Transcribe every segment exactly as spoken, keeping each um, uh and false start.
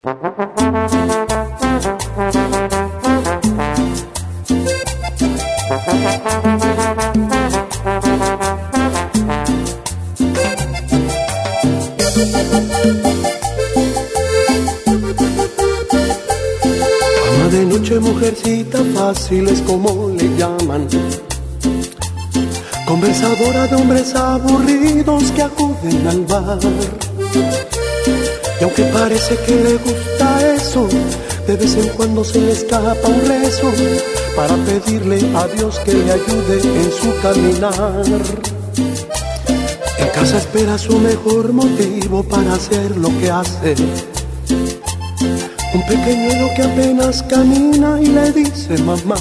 Ama de noche, mujercita fácil es como le llaman, conversadora de hombres aburridos que acuden al bar. Y aunque parece que le gusta eso, de vez en cuando se le escapa un rezo para pedirle a Dios que le ayude en su caminar. En casa espera su mejor motivo para hacer lo que hace. Un pequeñuelo que apenas camina y le dice mamá.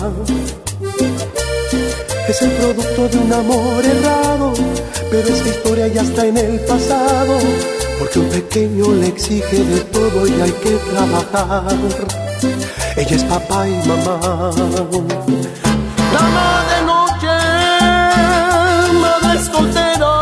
Es el producto de un amor errado, pero esa historia ya está en el pasado, porque un pequeño le exige de todo y hay que trabajar. Ella es papá y mamá. Dama de noche, madre soltera,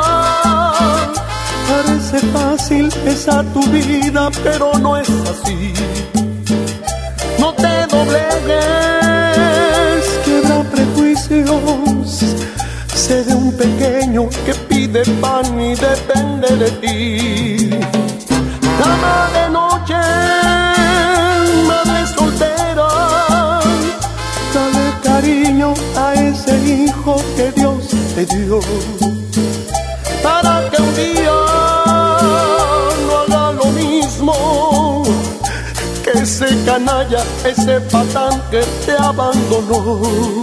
parece fácil esa tu vida, pero no es así. No te doblegues, quiebra prejuicios. Sé de un pequeño que pide pan y depende de ti. Dama de noche, madre soltera, dale cariño a ese hijo que Dios te dio, para que un día no haga lo mismo que ese canalla, ese patán que te abandonó.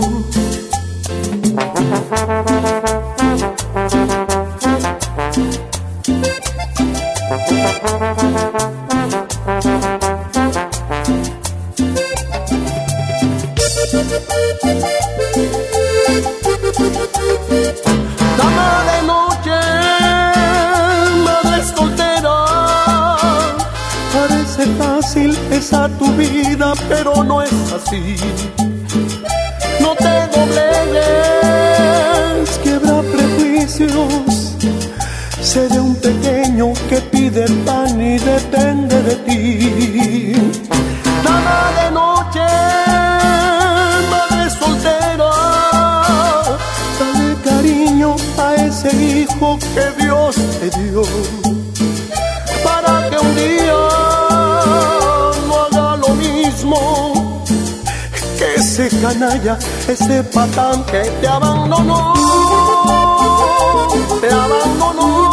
Dama de noche, madre soltera, parece fácil esa tu vida, pero no es así. No te doblegues, quiebra prejuicios. Sé de un pequeño que pide pan y depende de ti. Dama de noche, madre soltera, dale cariño a ese hijo que Dios te dio, para que un día no haga lo mismo que ese canalla, ese patán que te abandonó, te abandonó.